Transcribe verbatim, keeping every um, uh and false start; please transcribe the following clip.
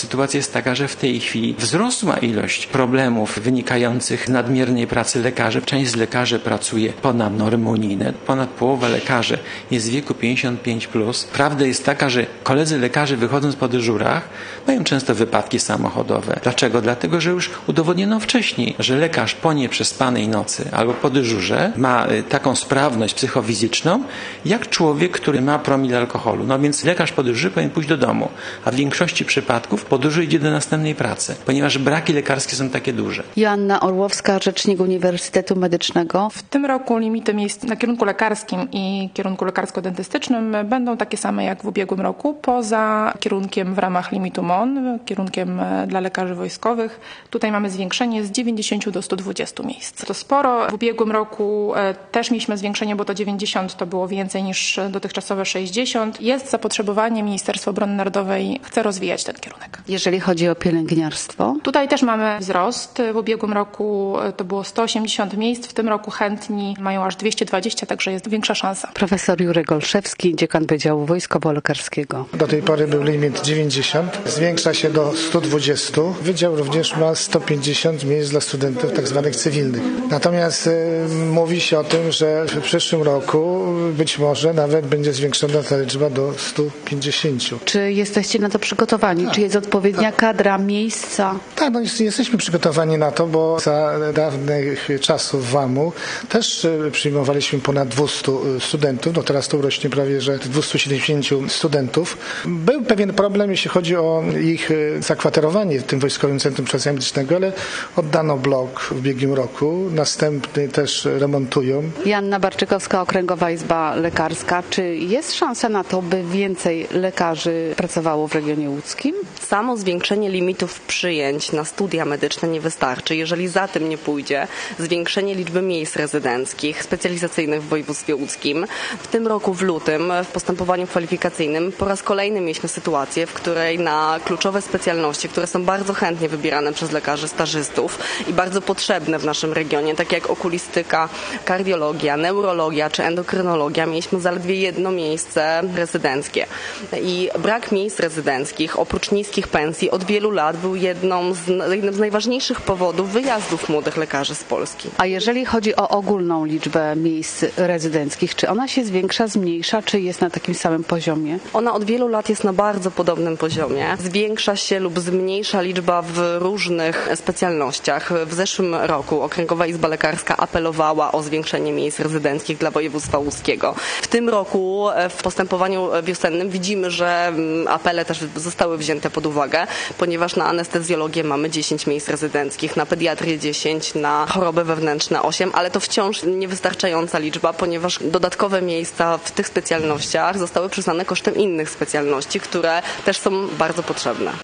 Sytuacja jest taka, że w tej chwili wzrosła ilość problemów wynikających z nadmiernej pracy lekarzy. Część z lekarzy pracuje ponad normy unijne. Ponad połowa lekarzy jest w wieku pięćdziesiąt pięć plus. Prawda jest taka, że koledzy lekarze wychodząc po dyżurach mają często wypadki samochodowe. Dlaczego? Dlatego, że już udowodniono wcześniej, że lekarz po nieprzespanej nocy albo po dyżurze ma taką sprawność psychofizyczną, jak człowiek, który ma promil alkoholu. No więc lekarz po dyżurze powinien pójść do domu, a w większości przypadków po dyżurze idzie do następnej pracy, ponieważ braki lekarskie są takie duże. Joanna Orłowska, rzecznik Uniwersytetu Medycznego. W tym roku limity miejsc na kierunku lekarskim i kierunku lekarsko-dentystycznym będą takie same jak w ubiegłym roku, poza kierunkiem w ramach limitu M O N, kierunkiem dla lekarzy wojskowych. Tutaj mamy zwiększenie z dziewięćdziesięciu do stu dwudziestu miejsc. To sporo. W ubiegłym roku też mieliśmy zwiększenie, bo to dziewięćdziesiąt to było więcej niż dotychczasowe sześćdziesiąt. Jest zapotrzebowanie, Ministerstwo Obrony Narodowej chce rozwijać ten kierunek. Jeżeli chodzi o pielęgniarstwo? Tutaj też mamy wzrost. W ubiegłym roku to było sto osiemdziesiąt miejsc, w tym roku chętni mają aż dwieście dwadzieścia, także jest większa szansa. Profesor Jurek Olszewski, dziekan Wydziału Wojskowo-Lekarskiego. Do tej pory był limit dziewięćdziesiąt, zwiększa się do stu dwudziestu. Wydział również ma sto pięćdziesiąt miejsc dla studentów tak zwanych cywilnych. Natomiast y, mówi się o tym, że w przyszłym roku być może nawet będzie zwiększona ta liczba do stu pięćdziesięciu. Czy jesteście na to przygotowani? Tak. Czy jest odpowiednia kadra, miejsca? Tak, no jesteśmy przygotowani na to, bo za dawnych czasów W A M-u też przyjmowaliśmy ponad dwustu studentów, no teraz to urośnie prawie, że dwieście siedemdziesiąt studentów. Był pewien problem, jeśli chodzi o ich zakwaterowanie w tym Wojskowym Centrum Kształcenia Medycznego, ale oddano blok w ubiegłym roku, następny też remontują. Joanna Barczykowska, Okręgowa Izba Lekarska. Czy jest szansa na to, by więcej lekarzy pracowało w regionie łódzkim? Samo zwiększenie limitów przyjęć na studia medyczne nie wystarczy. Jeżeli za tym nie pójdzie zwiększenie liczby miejsc rezydenckich, specjalizacyjnych w województwie łódzkim. W tym roku w lutym w postępowaniu kwalifikacyjnym po raz kolejny mieliśmy sytuację, w której na kluczowe specjalności, które są bardzo chętnie wybierane przez lekarzy stażystów i bardzo potrzebne w naszym regionie, takie jak okulistyka, kardiologia, neurologia czy endokrynologia, mieliśmy zaledwie jedno miejsce rezydenckie. I brak miejsc rezydenckich, oprócz niskich pensji, od wielu lat był jedną z, jednym z najważniejszych powodów wyjazdów młodych lekarzy z Polski. A jeżeli chodzi o ogólną liczbę miejsc rezydenckich, czy ona się zwiększa, zmniejsza, czy jest na takim samym poziomie? Ona od wielu lat jest na bardzo podobnym poziomie. Zwiększa się lub zmniejsza liczba w różnych specjalnościach. W zeszłym roku Okręgowa Izba Lekarska apelowała o zwiększenie miejsc rezydenckich dla województwa łódzkiego. W tym roku w postępowaniu wiosennym widzimy, że apele też zostały wzięte pod uwagę, ponieważ na anestezjologię mamy dziesięć miejsc rezydenckich, na pediatrię dziesięć, na choroby wewnętrzne osiem, ale to wciąż niewystarczająca liczba, ponieważ dodatkowe miejsca w tych specjalnościach zostały przyznane kosztem innych specjalności, które też są bardzo potrzebne.